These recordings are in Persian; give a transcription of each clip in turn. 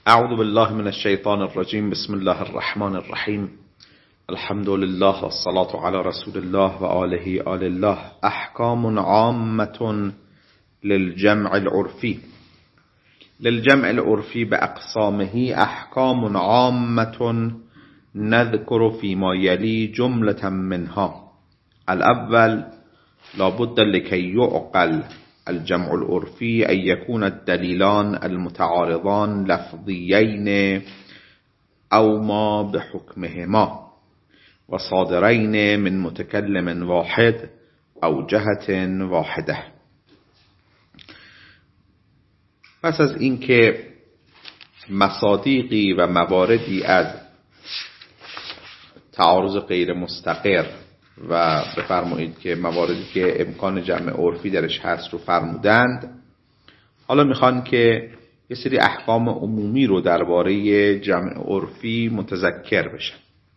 اعوذ بالله من الشیطان الرجیم. بسم الله الرحمن الرحیم. الحمد لله والصلاة على رسول الله و آله آل الله. احکام عامة للجمع العرفی. للجمع العرفی باقسامه احکام عامة نذكر فيما يلي جملة منها. الاول لابد لكي يعقل الجمع العرفي أن يكون الدليلان المتعارضان لفظيين أو ما بحكمهما وصادرين من متكلم واحد أو جهة واحدة. پس از اینکه مصادیقی و مواردی از تعارض غیر مستقر و بفرمایید که مواردی که امکان جمع عرفی درش هست رو فرمودند، حالا میخوان که یه سری احکام عمومی رو درباره جمع عرفی متذکر بشن.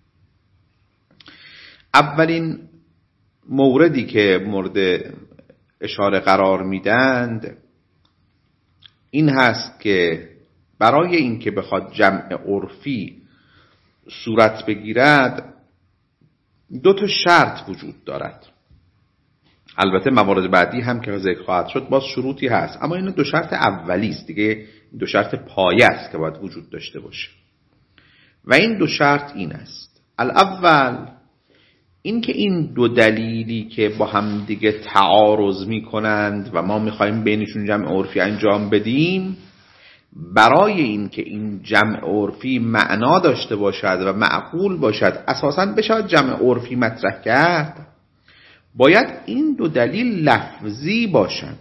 اولین موردی که مورد اشاره قرار میدند این هست که برای اینکه بخواد جمع عرفی صورت بگیرد دو تا شرط وجود دارد. البته موارد بعدی هم که ذکر خواهد شد باز شروطی هست، اما این دو شرط اولی است دیگه، دو شرط پایه است که باید وجود داشته باشه. و این دو شرط این است: الاول این که این دو دلیلی که با هم دیگه تعارض میکنند و ما میخوایم بینشون جمع عرفی انجام بدیم، برای این که این جمع عرفی معنا داشته باشد و معقول باشد، اساساً بشود جمع عرفی مطرح کرد، باید این دو دلیل لفظی باشند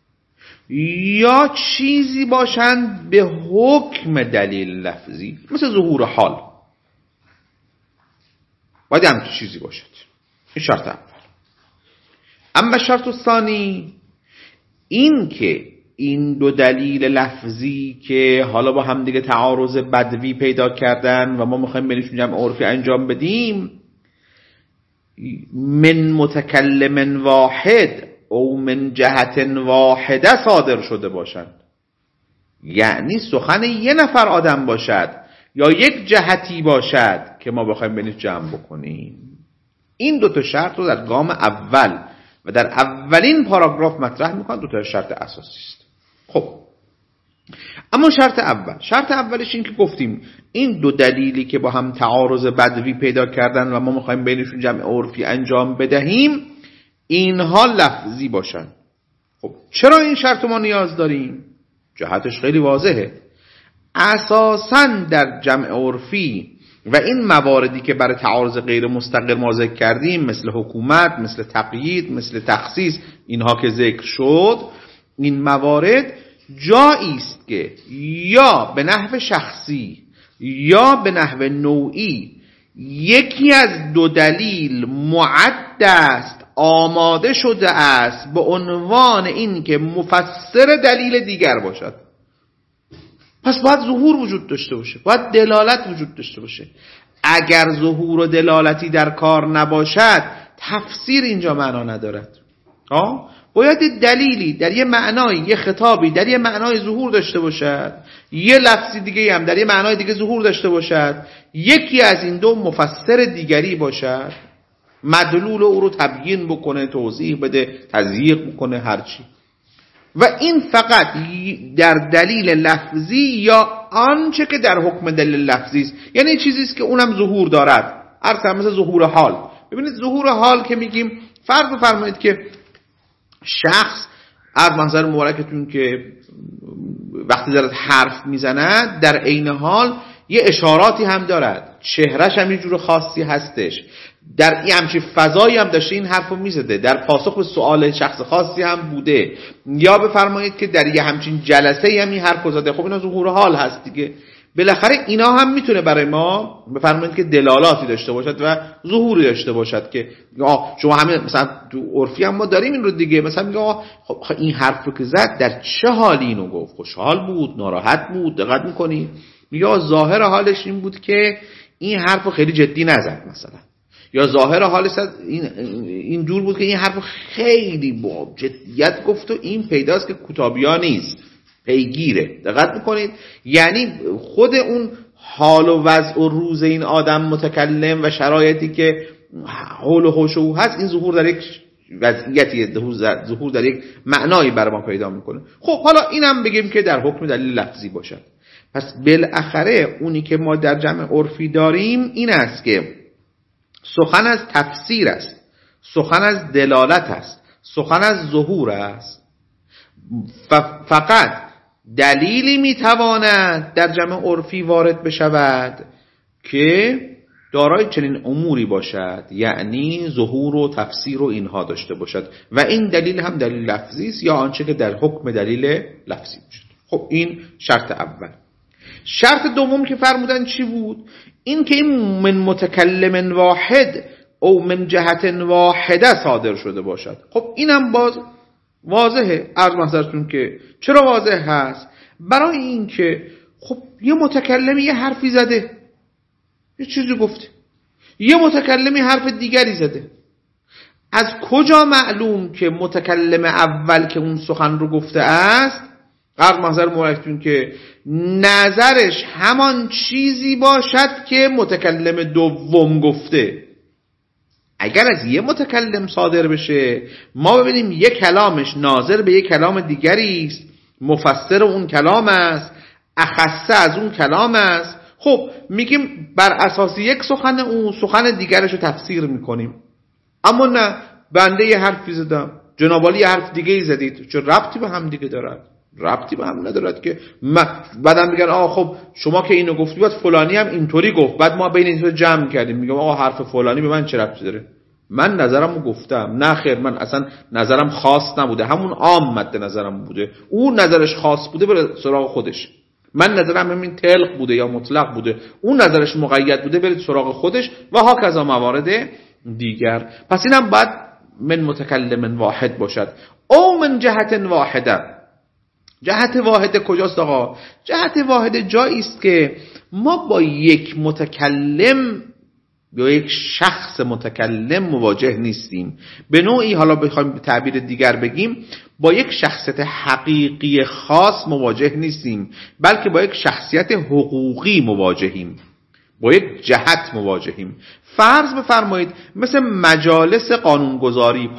یا چیزی باشند به حکم دلیل لفظی، مثل ظهور حال. باید همچین چیزی باشد. این شرط اول. اما شرط ثانی این که این دو دلیل لفظی که حالا با هم دیگه تعارض بدوی پیدا کردن و ما میخوایم بینشون جمع عرفی انجام بدیم، من متکلم واحد او من جهت واحده صادر شده باشند، یعنی سخن یه نفر آدم باشد یا یک جهتی باشد که ما بخوایم بینش جمع بکنیم. این دو تا شرط رو در گام اول و در اولین پاراگراف مطرح میکنن. دو تا شرط اساسی است. خب اما شرط اولش این که گفتیم این دو دلیلی که با هم تعارض بدوی پیدا کردن و ما میخوایم بینشون جمع عرفی انجام بدهیم، اینها لفظی باشن. خب چرا این شرط ما نیاز داریم؟ جهتش خیلی واضحه. اساساً در جمع عرفی و این مواردی که برای تعارض غیر مستقر ما ذکر کردیم، مثل حکومت، مثل تقیید، مثل تخصیص، اینها که ذکر شد، این موارد جایی است که یا به نحو شخصی یا به نحو نوعی یکی از دو دلیل معد است، آماده شده است به عنوان این که مفسر دلیل دیگر باشد. پس باید ظهور وجود داشته باشه، باید دلالت وجود داشته باشه. اگر ظهور و دلالتی در کار نباشد، تفسیر اینجا معنا ندارد. باید دلیلی در یه معنای، یه خطابی در یه معنای ظهور داشته باشد، یه لفظی دیگه هم در یه معنای دیگه ظهور داشته باشد، یکی از این دو مفسر دیگری باشد، مدلول او رو تبیین بکنه، توضیح بده، تضییق بکنه، هرچی. و این فقط در دلیل لفظی یا آنچه که در حکم دلیل لفظی است، یعنی چیزی است که اونم ظهور دارد. مثل ظهور حال. ببینید ظهور حال که میگیم، فرض بفرمایید که شخص از منظر مبارکتون که وقتی دارد حرف میزند در عین حال یه اشاراتی هم دارد، چهرهش هم یه جور خاصی هستش، در این همچین فضایی هم داشته این حرفو میزده، در پاسخ به سوال شخص خاصی هم بوده، یا بفرمایید که در یه همچین جلسه هم این حرفو زده. خب اینا ظهور حال هست دیگه. بالاخره اینا هم میتونه برای ما بفرمایید که دلالاتی داشته باشد و ظهوری داشته باشد که شما همین مثلا تو عرفی هم ما داریم این رو دیگه، مثلا میگه خب این حرفو که زد در چه حالی اینو گفت؟ خوشحال بود، ناراحت بود؟ دقت میکنی؟ یا ظاهر حالش این بود که این حرفو خیلی جدی نزد مثلا، یا ظاهر حالش این جور بود که این حرفو خیلی با جدیت گفت و این پیداست که کتابیا نیست، پیگیره. دقت میکنید؟ یعنی خود اون حال و وضع و روز این آدم متکلم و شرایطی که حول و حوش او هست، این ظهور در یک وضعیتی، ظهور در یک معنایی برای ما پیدا میکنه. خب حالا اینم بگیم که در حکم دلیل لفظی باشد. پس بالاخره اونی که ما در جمع عرفی داریم این است که سخن از تفسیر است، سخن از دلالت است، سخن از ظهور است. فقط دلیلی میتواند در جمع عرفی وارد بشود که دارای چنین اموری باشد، یعنی ظهور و تفسیر و اینها داشته باشد و این دلیل هم دلیل لفظی است یا آنچه که در حکم دلیل لفظی باشد. خب این شرط اول. شرط دوم که فرمودن چی بود؟ این که این من متکلم واحد او من جهت واحده صادر شده باشد. خب اینم باز واضحه. عرض محضرتون که چرا واضح هست؟ برای این که خب یه متکلمی یه حرفی زده، یه چیزی گفته، یه متکلمی حرف دیگری زده. از کجا معلوم که متکلم اول که اون سخن رو گفته است، عرض محضر مورکتون که نظرش همان چیزی باشد که متکلم دوم گفته؟ اگر از یه متکلم صادر بشه، ما ببینیم یک کلامش ناظر به یک کلام دیگری است، مفسر اون کلام است، اخصه از اون کلام است، خب میگیم بر اساس یک سخن اون سخن دیگرش رو تفسیر میکنیم. اما نه، بنده یه حرفی زدم، جناب عالی یه حرف دیگه ای زدید، چه ربطی به هم دیگه دارد؟ ربطی به هم ندارد که بعدم میگن خب شما که اینو گفتی بعد فلانی هم اینطوری گفت، بعد ما بین این دو جمع کردیم، میگم حرف فلانی به من چه ربطی داره؟ من نظرمو گفتم. نه خیر، من اصلا نظرم خاص نبوده، همون عام مد نظرم بوده، اون نظرش خاص بوده بره سراغ خودش. من نظرم همین تلق بوده یا مطلق بوده، اون نظرش مقید بوده برید سراغ خودش و ها کذا موارد دیگر. پس اینم باید من متکلم واحد باشد او من جهت واحده. جهت واحده کجاست آقا؟ جهت واحده جایی است که ما با یک متکلم یا یک شخص متکلم مواجه نیستیم. به نوعی، حالا بخوایم به تعبیر دیگر بگیم، با یک شخصیت حقیقی خاص مواجه نیستیم، بلکه با یک شخصیت حقوقی مواجهیم، با یک جهت مواجهیم. فرض بفرمایید مثل مجالس قانونگذاری،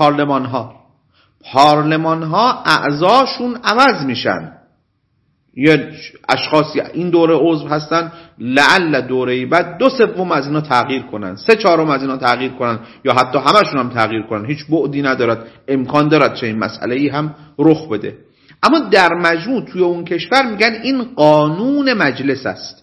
پارلمان ها اعضاشون عوض میشن. یه اشخاصی این دوره عضو هستن، لعل دوره بعد 2/3 از اینا تغییر کنن، 3/4 از اینا تغییر کنن، یا حتی همشون هم تغییر کنن. هیچ بعدی ندارد، امکان دارد چه این مسئله‌ای هم رخ بده. اما در مجموع توی اون کشور میگن این قانون مجلس است.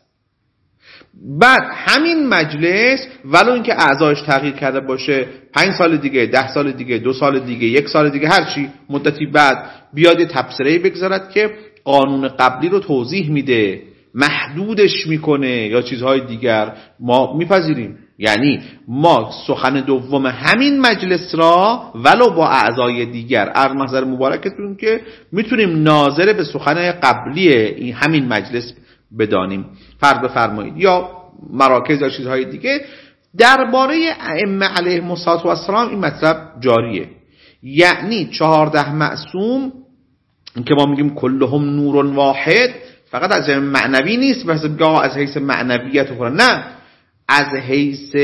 بعد همین مجلس ولو اینکه اعضایش تغییر کرده باشه، 5 سال دیگه، 10 سال دیگه، 2 سال دیگه، 1 سال دیگه، هر چی مدتی بعد بیاد تبصره‌ای بگذارد که قانون قبلی رو توضیح میده، محدودش میکنه یا چیزهای دیگر، ما میپذیریم. یعنی ما سخن دوم همین مجلس را ولو با اعضای دیگر، عرض محضر مبارکتون که میتونیم ناظر به سخن قبلی این همین مجلس بدانیم. فرض بفرمایید یا مراکز یا چیزهای دیگه درباره ائمه علیهم السلام این مطلب جاریه. یعنی 14 معصوم که ما میگیم کلهم نور واحد، فقط از معنوی نیست، بس از حیث معنویت و نه، از حیث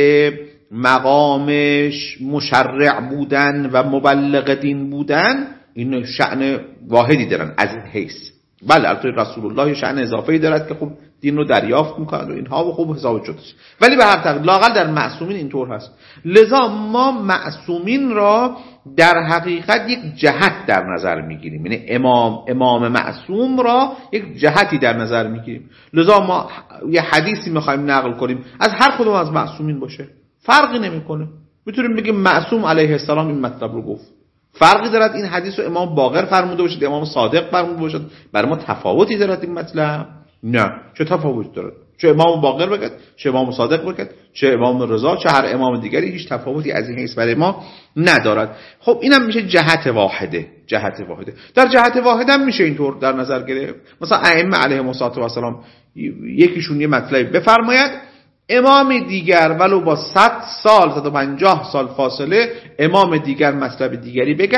مقامش مشرع بودن و مبلغ دین بودن، این شأن واحدی دارن از حیث. بله البته رسول الله شأن اضافه‌ای دارد که خب دین رو دریافت میکنن و اینها و خوب حساب شدش، ولی به هر طریق لااقل در معصومین اینطور هست. لذا ما معصومین را در حقیقت یک جهت در نظر میگیریم، یعنی امام معصوم را یک جهتی در نظر میگیریم. لذا ما یه حدیثی میخوایم نقل کنیم از هر کدوم از معصومین باشه، فرقی نمیکنه، میتونیم بگیم معصوم علیه السلام این مطلب رو گفت. فرقی دارد این حدیث رو امام باقر فرموده باشد، امام صادق فرموده باشد، برای ما تفاوتی دارد این مطلب؟ نه. چه تفاوتی دارد؟ چه امام باقر بگد، چه امام صادق بگد، چه امام رضا، چه هر امام دیگری، هیچ تفاوتی از این حیث برای ما ندارد. خب اینم میشه جهت واحده. در جهت واحده هم میشه اینطور در نظر گرفت. مثلا ائمه علیهم السلام یکیشون یه مطلبی بفرماید، امام دیگر ولو با 100 سال 150 سال فاصله امام دیگر مطلب دیگری بگد،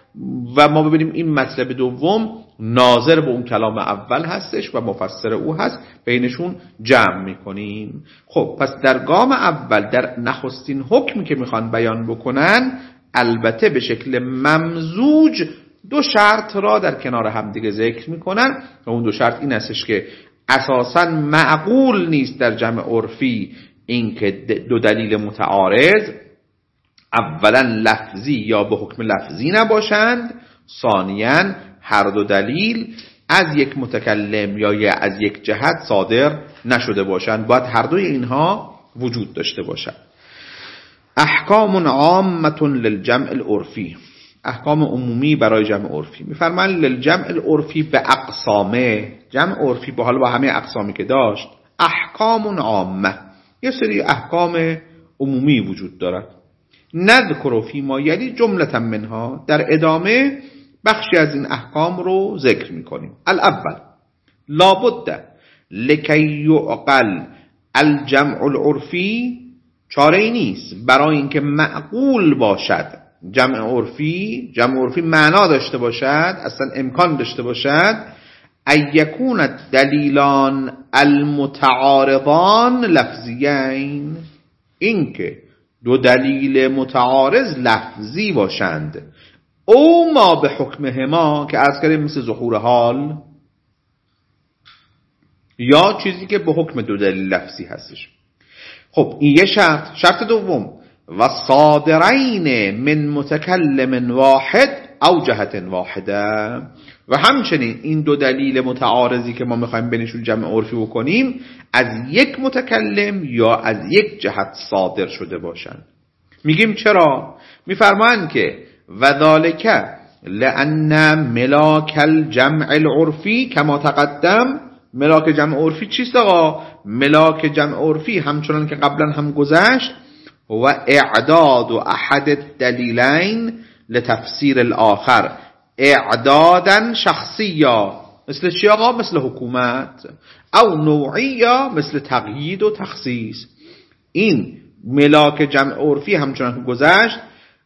و ما ببینیم این مطلب دوم ناظر به اون کلام اول هستش و مفسر او هست، بینشون جمع میکنیم. خب پس در گام اول در نخستین حکمی که میخوان بیان بکنن، البته به شکل ممزوج دو شرط را در کنار هم دیگه ذکر میکنن و اون دو شرط این هستش که اساساً معقول نیست در جمع عرفی این که دو دلیل متعارض اولا لفظی یا به حکم لفظی نباشند، ثانیاً هر دو دلیل از یک متکلم یا از یک جهت صادر نشده باشند، باید هر دوی اینها وجود داشته باشند. احکام عامة للجمع العرفی، احکام عمومی برای جمع عرفی. میفرمان للجمع العرفی به اقسامه، جمع عرفی با حال با همه اقسامی که داشت، احکام عامه، یه سری احکام عمومی وجود دارد. نذکر فی ما یلی جملة منها، در ادامه بخشی از این احکام رو ذکر میکنیم. الاول لابد لکی یعقل الجمع العرفی، چاره ای نیست برای اینکه معقول باشد جمع عرفی معنا داشته باشد، اصلا امکان داشته باشد، ایکون دلیلان المتعارضان لفظیین، اینکه دو دلیل متعارض لفظی باشند، او ما به حکمهما که عرض کردیم مثل ظهور حال، یا چیزی که به حکم دو دلیل لفظی هستش. خب این یه شرط دوم و صادرین من متکلم واحد او جهت واحده، و همچنین این دو دلیل متعارضی که ما میخوایم بینشون جمع عرفی بکنیم از یک متکلم یا از یک جهت صادر شده باشند. میگیم چرا؟ میفرمایند که وذالک لأن ملاک الجمع العرفی کما تقدم، ملاک جمع عرفی چیست آقا؟ ملاک جمع عرفی همچنان که قبلا هم گذشت و اعداد احد الدلیلین لتفسیر الاخر اعدادا شخصیا، مثل چی آقا؟ مثل حکومت، او نوعیا مثل تقیید و تخصیص. این ملاک جمع عرفی همچنان که گذشت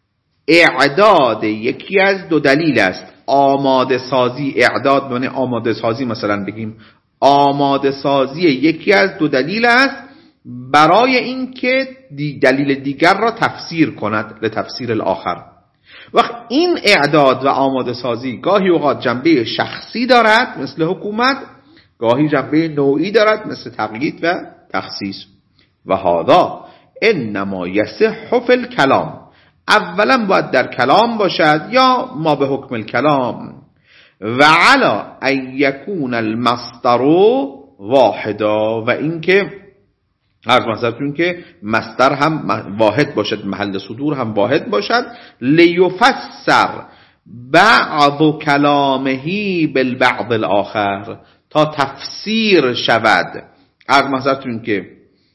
اعداد یکی از دو دلیل است. آماده سازی، اعداد معنی آماده سازی، مثلا بگیم آماده سازی یکی از دو دلیل است برای اینکه دلیل دیگر را تفسیر کند، لتفسیر الاخر. وقت این اعداد و آماده سازی گاهی اوقات جنبه شخصی دارد مثل حکومت، گاهی جنبه نوعی دارد مثل تقیید و تخصیص. و هذا انما یصح فی الکلام، اولا باید در کلام باشد یا ما به حکم الکلام، و علا ان یکون المصدر واحدا، و اینکه عرض مثلا که مصدر هم واحد باشد، محل صدور هم واحد باشد، لیفسر بعض کلامه بالبعض الاخر، تا تفسیر شود. عرض مثلا که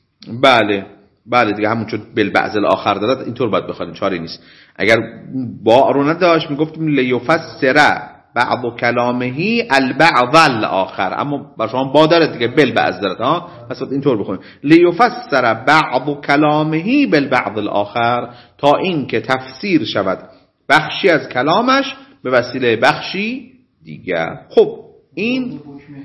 بله دیگه همون چون بالبعض الاخر دارد اینطور باید بخونیم، چاره نیست. اگر با رو نداشت میگفتیم لیفسر بعض کلامه البعض الاخر، اما با شما با داره دیگه بالبعض دارد ها، پس اینطور بخونیم لیفسر بعض کلامه بالبعض الاخر، تا این که تفسیر شود بخشی از کلامش به وسیله بخشی دیگر. خب این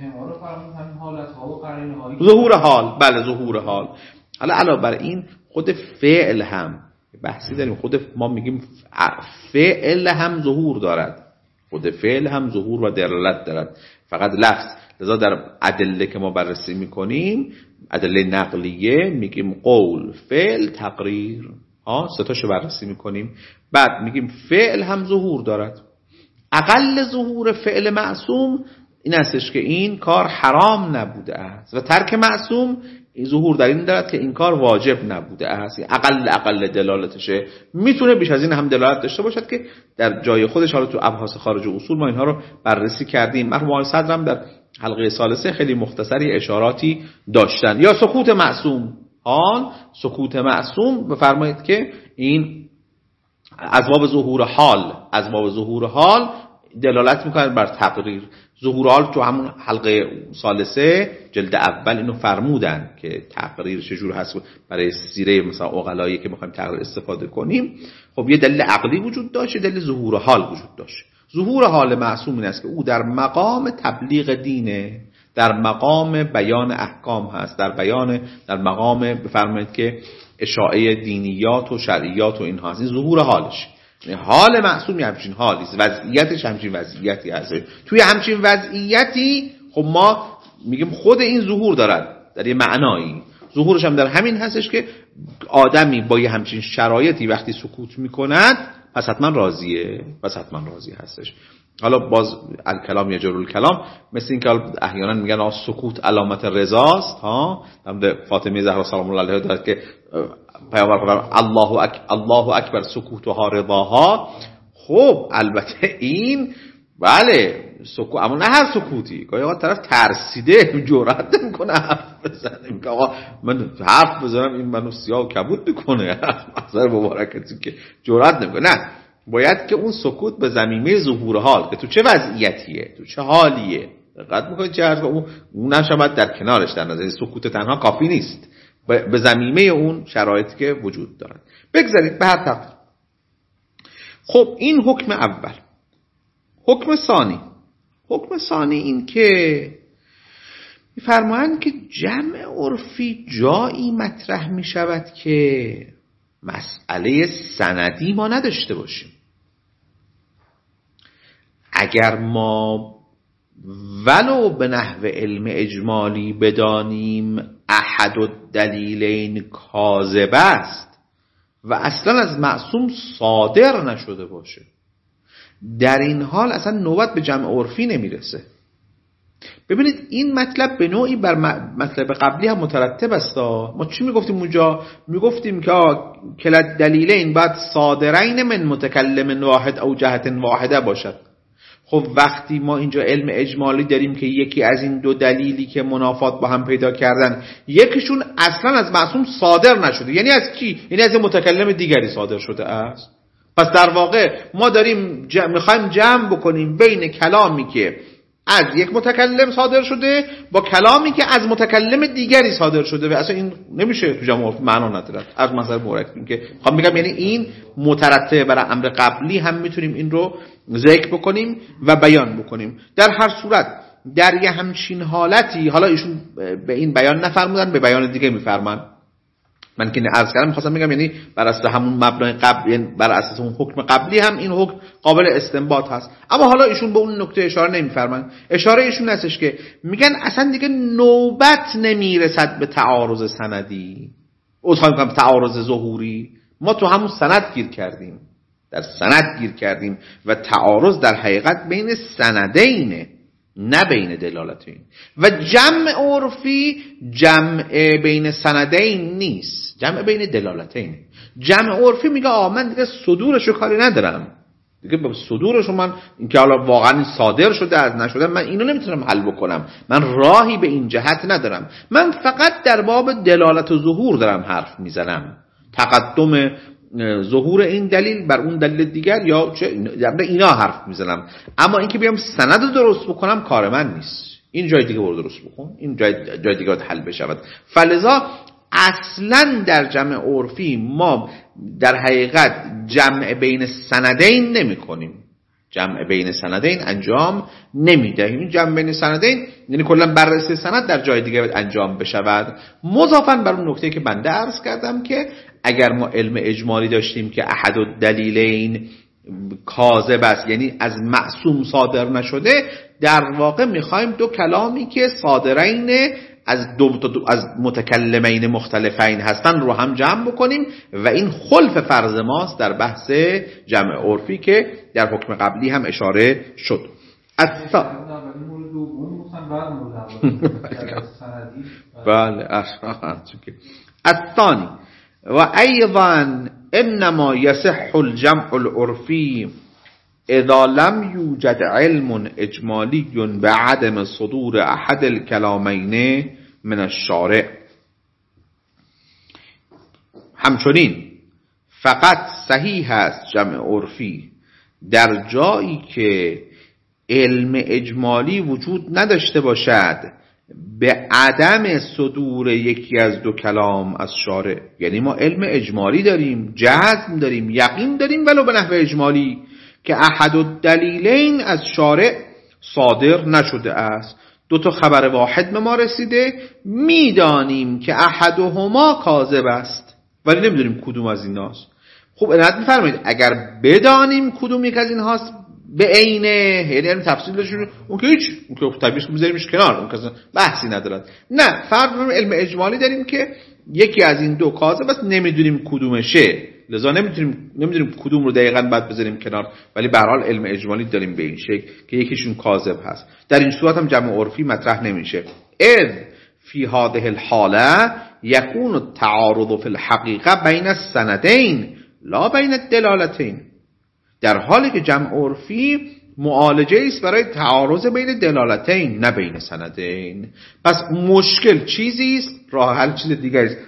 ظهور حال، بله ظهور حال. حالا علاوه بر این خود فعل هم بحثی داریم، خود ما میگیم فعل هم ظهور دارد، خود فعل هم ظهور و دلالت دارد، فقط لفظ. لذا در ادله که ما بررسی میکنیم، ادله نقلیه، میگیم قول، فعل، تقریر، سه تاشو بررسی میکنیم. بعد میگیم فعل هم ظهور دارد. اقل ظهور فعل معصوم این استش که این کار حرام نبوده است، و ترک معصوم ظهور در این دارد که این کار واجب نبوده است. اقل دلالتشه. میتونه بیش از این هم دلالت داشته باشد که در جای خودش، حالا تو ابحاث خارج اصول ما اینها رو بررسی کردیم. مرحوم آقای صدرم در حلقه ثالثه خیلی مختصری اشاراتی داشتن. یا سکوت معصوم، سکوت معصوم بفرمایید که این از باب ظهور حال دلالت میکنه بر تقریر. ظهور حال تو همون حلقه ثالثه جلد اول اینو فرمودن که تقریر چجور هست برای سیره مثلا عقلایی که میخوایم تقریر استفاده کنیم. خب یه دلیل عقلی وجود داشت، دلیل ظهور حال وجود داشت. ظهور حال معصوم این است که او در مقام تبلیغ دینه، در مقام بیان احکام هست، در مقام بفرمایید که اشاعه دینیات و شرعیات و اینها هست. این ظهور حالش، یعنی حال معصوم همچین حالی است، وضعیتش همچین وضعیتی هست. توی همچین وضعیتی خب ما میگیم خود این ظهور دارد در یه معنایی. ظهورش هم در همین هستش که آدمی با یه همچین شرایطی وقتی سکوت میکند پس حتما راضیه، پس حتما راضی هستش. حالا باز الکلام یجر الکلام، مثل این که احیانا میگن سکوت علامت رضاست ها. فاطمه زهرا سلام الله علیها دارد که پیامبر فرمود الله اکبر سکوتها رضاها. خب البته این بله سکوت، اما نه هر سکوتی. گاهی اوقات طرف ترسیده جرئت نمیکنه حرف بزنه، که آقا من حرف بزنم این منو سیاه و کبود میکنه، اثر مبارکتی که جرئت نمیکنه. نه، باید که اون سکوت به زمینه ظهور حال که تو چه وضعیتیه، تو چه حالیه دقت میکنید چه حرف اونم شما در کنارش در نظر. سکوت تنها کافی نیست، به زمینه اون شرایطی که وجود دارن بگذارید به هر تقدیر. خب این حکم اول. حکم ثانی این که می‌فرمایند که جمع عرفی جایی مطرح می شود که مسئله سندی ما نداشته باشیم. اگر ما ولو به نحو علم اجمالی بدانیم احد الدلیلین کاذب است و اصلا از معصوم صادر نشده باشه، در این حال اصلا نوبت به جمع عرفی نمیرسه. ببینید این مطلب به نوعی بر مطلب قبلی هم مترتب است. ما چی میگفتیم اونجا؟ میگفتیم که کلا دلیلین باید صادرین من متکلم واحد او جهت واحده باشد. خب وقتی ما اینجا علم اجمالی داریم که یکی از این دو دلیلی که منافات با هم پیدا کردن یکیشون اصلا از معصوم صادر نشده، یعنی از کی؟ یعنی از متکلم دیگری صادر شده است. پس در واقع ما داریم میخوایم جمع بکنیم بین کلامی که از یک متکلم صادر شده با کلامی که از متکلم دیگری صادر شده و اصلا این نمیشه تو جمع عرفی معنا نداره. از مثلا مرکب که میخوام بگم یعنی این مترتب بر امر قبلی هم میتونیم این رو ذکر بکنیم و بیان بکنیم. در هر صورت در یه همچین حالتی، حالا ایشون به این بیان نفرمودن، به بیان دیگه میفرمان. من که عرض کردم می‌خواستم بگم یعنی بر اساس همون مبنای قبل، یعنی بر اساس اون حکم قبلی هم این حکم قابل استنباط هست. اما حالا ایشون به اون نکته اشاره نمی‌فرمایند. اشاره ایشون هستش که میگن اصلا دیگه نوبت نمیرسد به تعارض سندی، میگم تعارض ظهوری. ما تو همون سند گیر کردیم، در سند گیر کردیم و تعارض در حقیقت بین سندینه نه بین دلالتین. و جمع عرفی جمع بین سندین نیست، جمع بین دلالتین. جمع عرفی میگه من دیگه صدورشو کاری ندارم، دیگه به صدورشو من اینکه حالا واقعا صادر شده از نشده من اینو نمیتونم حل بکنم، من راهی به این جهت ندارم، من فقط در باب دلالت و ظهور دارم حرف میزنم، تقدم ظهور این دلیل بر اون دلیل دیگر یا چه اینا حرف میزنم. اما اینکه بیام سند رو درست بکنم کار من نیست. این جای دیگه برو درست بکن، این جای دیگه حل بشود. فلذا اصلا در جمع عرفی ما در حقیقت جمع بین سندین نمی کنیم، جمع بین سندین انجام نمیدهیم. این جمع بین سندین یعنی کلا بررسی سند در جای دیگه باید انجام بشود. مضافاً بر اون نکته که بنده عرض کردم که اگر ما علم اجمالی داشتیم که احد الدلیلین کاذب است، یعنی از معصوم صادر نشده، در واقع میخوایم دو کلامی که صادرین از متکلمین مختلفین هستن رو هم جمع بکنیم و این خلف فرض ماست در بحث جمع عرفی که در حکم قبلی هم اشاره شد. بله الثانی و ایضا انما یصح الجمع العرفی اذا لم یوجد علم اجمالی بعدم صدور احد الکلامین من الشارع. همچنین فقط صحیح است جمع عرفی در جایی که علم اجمالی وجود نداشته باشد به عدم صدور یکی از دو کلام از شارع. یعنی ما علم اجمالی داریم، جزم داریم، یقین داریم، ولو به نحو اجمالی که احد الدلیلین از شارع صادر نشده است. دو تا خبر واحد به ما رسیده، میدانیم که احدهما کاذب است ولی نمیدونیم کدوم از ایناست. خب عنایت می‌فرمایید اگر بدانیم کدوم یک از اینهاست به عینه، یعنی علم تفصیلشون، اون که هیچ، اون که طبیعیش می‌ذاریمش کنار، اون که بحثی ندارد. نه، فرض کنیم علم اجمالی داریم که یکی از این دو کاذب است، نمیدونیم کدومشه، لذا نمیدونیم کدوم رو دقیقاً باید بذاریم کنار، ولی به هر حال علم اجمالی داریم به این شکل که یکیشون کاذب هست. در این صورت هم جمع عرفی مطرح نمیشه. اذ فی هذه الحاله یکون التعارض فی الحقیقه بین السندین لا بین الدلالتین. در حالی که جمع عرفی معالجه است برای تعارض بین دلالتین نه بین سندین. پس مشکل چیزی است، راه حل چیز دیگری است.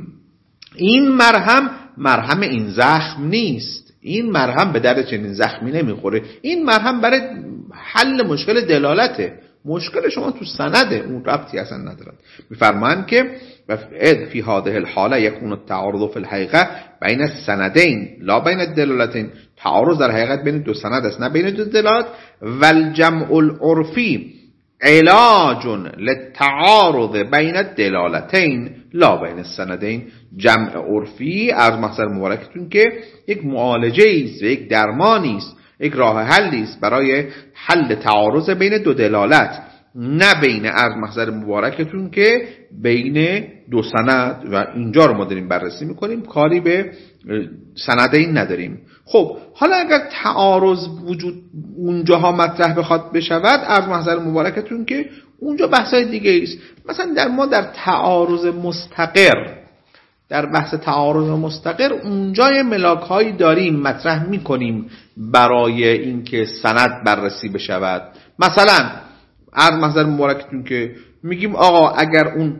این مرهم این زخم نیست، این مرهم به درد چنین زخمی نمیخوره، این مرهم برای حل مشکل دلالته. مشکل شما تو سنده، اون ربطی اصلا ندارد. میفرمایند که فی هذه الحاله یکون التعارض فی الحقیقه بین السندین لا بین الدلالتین. تعارض در حقیقت بین دو سند است نه بین دو دلالت. والجمع العرفی علاج للتعارض بین الدلالتین لا بین السندین. جمع عرفی از محضر مبارکتون که یک معالجه است و یک درمانی است، یک راه حلی است برای حل تعارض بین دو دلالت، نه بین از محضر مبارکتون که بین دو سند. و اینجا رو ما داریم بررسی میکنیم، کاری به سندین نداریم. خب حالا اگر تعارض وجود اونجاها مطرح بخواد بشود از محضر مبارکتون که اونجا بحثای دیگه است. مثلا ما در تعارض مستقر، در بحث تعارض مستقر اونجای ملاک‌هایی داریم مطرح میکنیم برای اینکه سند بررسی بشود. مثلا از محضر مبارکتون که میگیم آقا اگر اون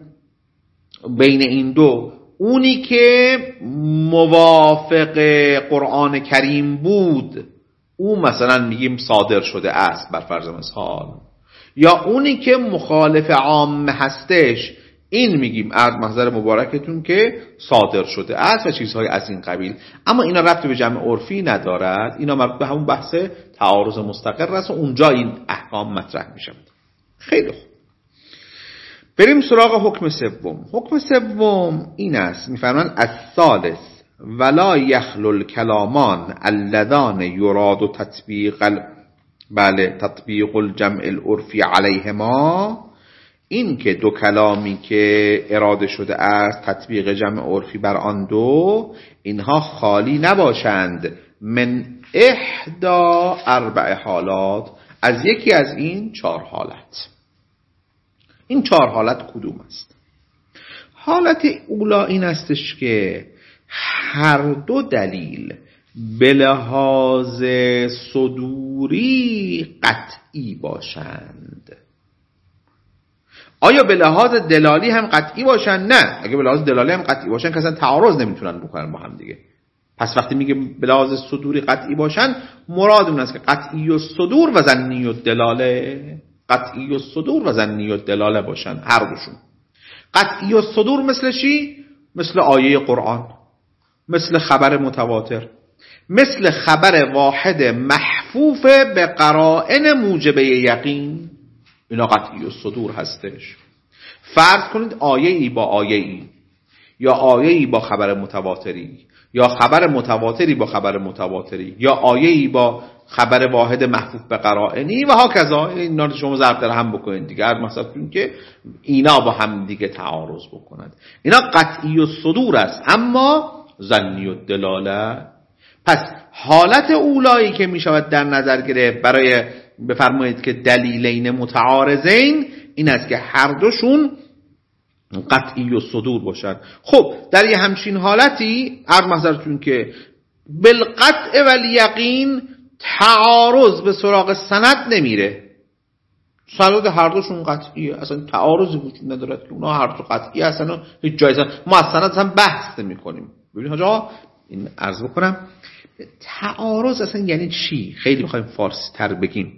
بین این دو اونی که موافق قرآن کریم بود اون مثلا میگیم صادر شده است بر فرض مثال، یا اونی که مخالف عام هستش این میگیم از محضر مبارکتون که صادر شده است و چیزهای از این قبیل. اما اینا ربطی به جمع عرفی ندارد، اینا مربوط به همون بحث تعارض مستقر است و اونجا این احکام مطرح میشه. خیلی خوب، بریم سراغ حکم سوم. حکم سوم این است، میفرمایند الثالث ولا یخلو الکلامان اللذان یراد تطبیق الجمع العرفی علیهما. این که دو کلامی که اراده شده است تطبیق جمع عرفی بر آن دو، اینها خالی نباشند من احدا اربع حالات، از یکی از این چهار حالت. این چهار حالت کدوم است؟ حالت اولا این استش که هر دو دلیل به لحاظ صدوری قطعی باشند. آیا به لحاظ دلالی هم قطعی باشن؟ نه. اگه به لحاظ دلالی هم قطعی باشن که اصلا تعارض نمیتونن بکنن با هم دیگه. پس وقتی میگه به لحاظ صدوری قطعی باشن، مراد اون است که قطعی و صدور و ظنی و دلاله، قطعی و صدور و ظنی و دلاله باشن هر دوشون. قطعی و صدور مثل چی؟ مثل آیه قرآن، مثل خبر متواتر، مثل خبر واحد محفوف به قرائن موجبه یقین. اینا قطعی و صدور هستش. فرض کنید آیه ای با آیه ای، یا آیه ای با خبر متواتری، یا خبر متواتری با خبر متواتری، یا آیه ای با خبر واحد محفوف به قرائنی و هاکذا. اینا رو شما ضرب در هم بکنید دیگه، از مثلا که اینا با هم دیگه تعارض بکنند. اینا قطعی و صدور است، اما ظنی و دلاله. پس حالت اولایی که می شود در نظر گرفت برای بفرمایید که دلیلین متعارضین این است که هر دوشون قطعی و صدور باشد. خب در یه همچین حالتی عرض محضرتون که بالقطع والیقین تعارض به سراغ سند نمیره. سند هر دوشون قطعیه، اصلا تعارضی وجود ندارد که اونا هر دو قطعی هستن و هیچ جایی ما از سند هم بحث نمی‌کنیم. ببینید حاجا این عرض بکنم تعارض اصلا یعنی چی؟ خیلی می‌خوایم فارسی تر بگیم.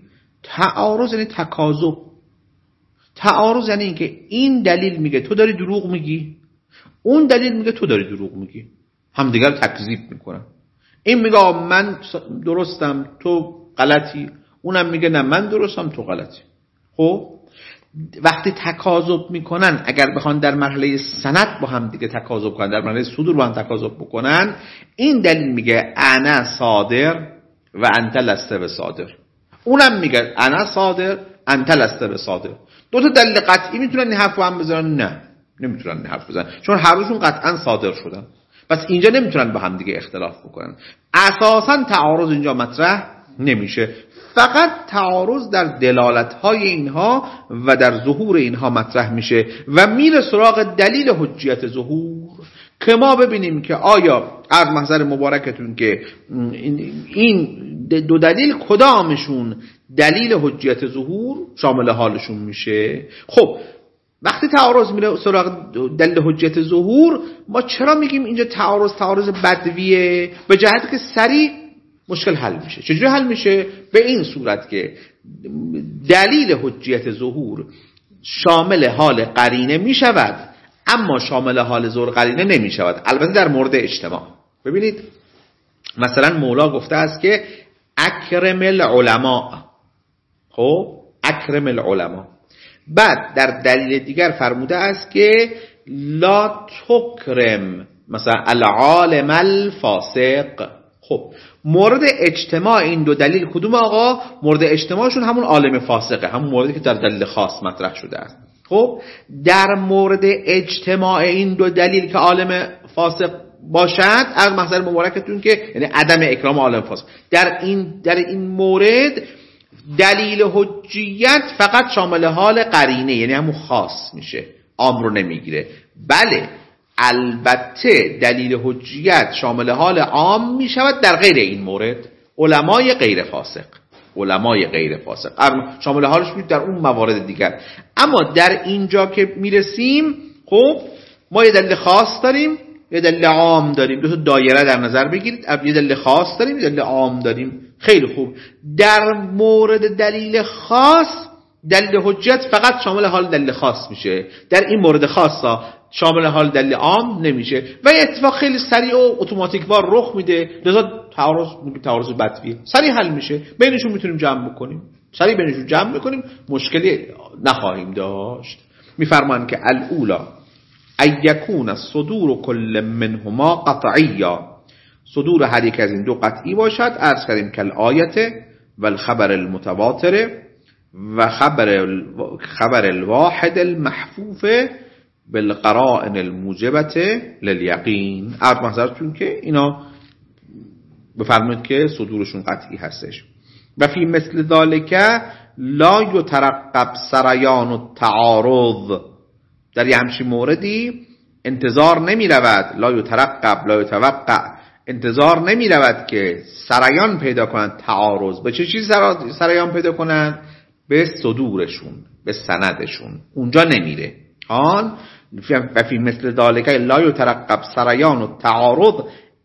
تعارض یعنی تکاذب. تعارض یعنی این که این دلیل میگه تو داری دروغ میگی، اون دلیل میگه تو داری دروغ میگی، همدیگر رو تکذیب میکنن. این میگه من درستم تو غلطی، اونم میگه نه من درستم تو غلطی. خب وقتی تکاذب میکنن، اگر بخوان در مرحله سند با هم دیگه تکاذب کنن، در مرحله صدور با هم تکاذب بکنن، این دلیل میگه انا صادر و انت لست بصادر، اونم میگه انا صادر انت لست بصادر. دو تا دلیل قطعی میتونن این حرفو هم بزنن؟ نه نمیتونن این حرف بزنن، چون هر دوشون قطعا صادر شدن. پس اینجا نمیتونن با هم دیگه اختلاف بکنن. اساسا تعارض اینجا مطرح نمیشه، فقط تعارض در دلالت‌های اینها و در ظهور اینها مطرح میشه و میره سراغ دلیل حجیت ظهور که ما ببینیم که آیا از محضر مبارکتون که این دو دلیل کدامشون دلیل حجیت ظهور شامل حالشون میشه. خب وقتی تعارض میره سراغ دلیل حجیت ظهور، ما چرا میگیم اینجا تعارض بدویه؟ به جهتی که سریع مشکل حل میشه. چجوری حل میشه؟ به این صورت که دلیل حجیت ظهور شامل حال قرینه میشود اما شامل حال ظهور قرینه نمیشود، البته در مورد اجتماع. ببینید مثلا مولا گفته است که اکرم العلماء، خب اکرم العلماء. بعد در دلیل دیگر فرموده است که لا تکرم مثلا العالم الفاسق. خب مورد اجتماع این دو دلیل کدوم آقا؟ مورد اجتماعشون همون عالم فاسقه، همون موردی که در دلیل خاص مطرح شده است. خب در مورد اجتماع این دو دلیل که عالم فاسق باشد، از محضر مبارکتون که یعنی عدم اکرام عالم فاسق، در این مورد دلیل حجیت فقط شامل حال قرینه یعنی همون خاص میشه، عام رو نمیگیره. بله البته دلیل حجیت شامل حال عام میشود در غیر این مورد، علمای غیر فاسق شامل حالش میشه در اون موارد دیگر. اما در اینجا که میرسیم، خب ما یه دلیل خاص داریم یه دلیل عام داریم، دو تا دایره در نظر بگیرید، یه دلیل خاص داریم یه دلیل عام داریم. خیلی خوب، در مورد دلیل خاص دلیل حجت فقط شامل حال دلیل خاص میشه، در این مورد خاصا شامل حال دلیل عام نمیشه و این اتفاق خیلی سریع و اتوماتیک وار رخ میده. لذا تعارض بدوی سریع حل میشه، بینشون میتونیم جمع بکنیم، مشکلی نخواهیم داشت. میفرمان که الاولا ایکون الصدور کل منهما قطعیا، صدور هر یک از این دو قطعی باشد. عرض کردیم که الآیت و الخبر المتواتر و خبر الواحد المحفوف بالقرائن الموجبه للیقین. عرض محضرتون که اینا بفرمایید که صدورشون قطعی هستش. و فی مثل ذالک لا یترقب سریان التعارض، در یه همچین موردی انتظار نمی رود، لا یتوقع انتظار نمی رود که سریان پیدا کنند تعارض. به چه چیزی سریان پیدا کنند؟ به صدورشون، به سندشون، اونجا نمیره. آن و فی مثل ذالک لا یترقب سریان التعارض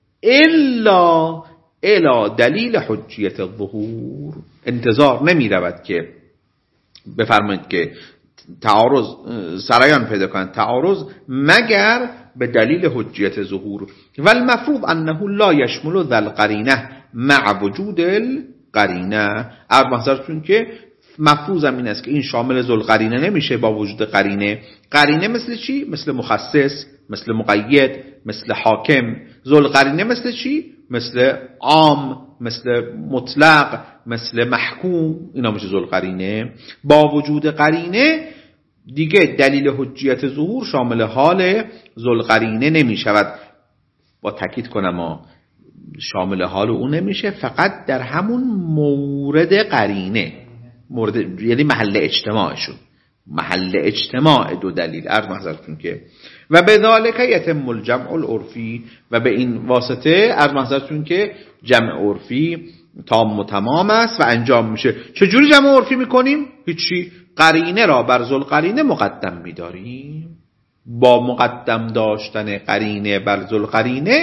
الا دلیل حجیت الظهور، انتظار نمی رود که بفرمایید که تعارض سریان پیدا کنند تعارض مگر به دلیل حجیت ظهور. و المفروض انه لا یشمل ذا القرینه مع وجود القرینه. محضرتون که مفروضم این است که این شامل ذو القرینه نمیشه با وجود قرینه. قرینه مثل چی؟ مثل مخصص، مثل مقید، مثل حاکم. ذو القرینه مثل چی؟ مثل عام، مثل مطلق، مثل محکوم. اینا میشه ذو القرینه. با وجود قرینه دیگه دلیل حجیت ظهور شامل حال ذو القرینه نمی شود. با تاکید کنم شامل حال اون نمیشه، فقط در همون مورد قرینه، مورد یعنی محل اجتماعشون، محل اجتماع دو دلیل. عرض محضرتون که و به ذالک یتم الجمع العرفی، و به این واسطه عرض محضرتون که جمع عرفی تام و تمام است و انجام میشه. چجوری جمع عرفی میکنیم؟ هیچی، قرینه را بر ذو القرینه مقدم میداریم. با مقدم داشتن قرینه بر ذو القرینه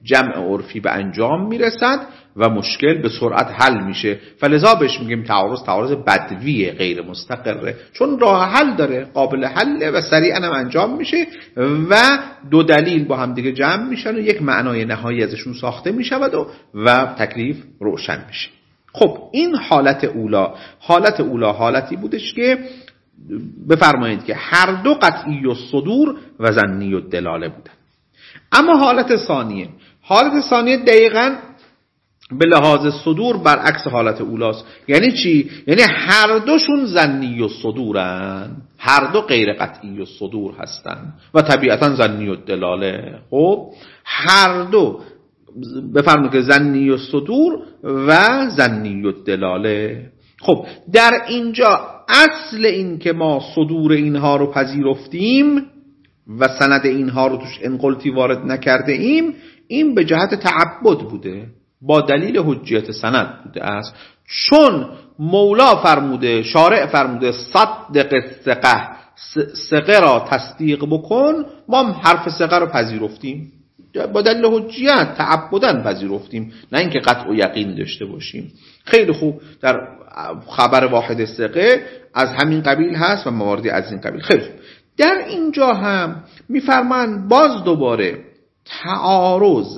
جمع عرفی به انجام میرسد و مشکل به سرعت حل میشه. فلذا بهش میگیم تعارض بدوی غیر مستقره، چون راه حل داره، قابل حله و سریعا هم انجام میشه و دو دلیل با هم دیگه جمع میشن و یک معنای نهایی ازشون ساخته میشود و تکلیف روشن میشه. خب این حالت اولا حالتی بودش که بفرمایید که هر دو قطعی الصدور و ظنی الدلاله بودن. اما حالت ثانیه دقیقاً به لحاظ صدور برعکس حالت اولاست. یعنی چی؟ یعنی هر دوشون ظنی الصدورن، هر دو غیر قطعی الصدور هستن و طبیعتاً ظنی الدلاله. خب هر دو بفرمایید که ظنی الصدور و ظنی الدلاله. خب در اینجا اصل این که ما صدور اینها رو پذیرفتیم و سند اینها رو توش انقلتی وارد نکرده ایم، این به جهت تعبد بوده، با دلیل حجیت سند بوده است. چون مولا فرموده، شارع فرموده صدق ثقه را تصدیق بکن، ما هم حرف ثقه رو پذیرفتیم، با دلیل حجیت تعبداً پذیرفتیم، نه اینکه قطع و یقین داشته باشیم. خیلی خوب، در خبر واحد ثقه از همین قبیل هست و مواردی از این قبیل. خیلی خوب، در اینجا هم میفرمان باز دوباره تعارض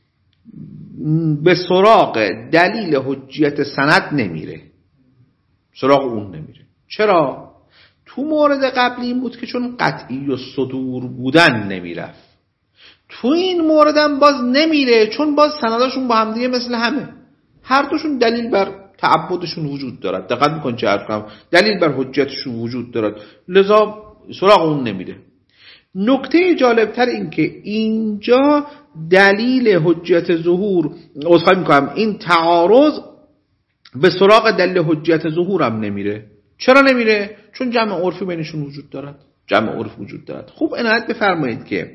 به سراغ دلیل حجیت سند نمیره، سراغ اون نمیره. چرا؟ تو مورد قبلی این بود که چون قطعی و صدور بودن نمیرفت، تو این موردم باز نمیره چون باز سنداشون با هم دیگه مثل همه، هر دوشون دلیل بر تعبدشون وجود دارد. دقت میکن چه عرض کنم، دلیل بر حجیتشون وجود دارد، لذا سراغ اون نمیره. نکته جالبتر این که اینجا دلیل حجیت ظهور، عذرخواهی میکنم، این تعارض به سراغ دلیل حجیت ظهور هم نمیره. چرا نمیره؟ چون جمع عرفی بینشون وجود دارد، جمع عرف وجود دارد. خوب عنایت بفرمایید که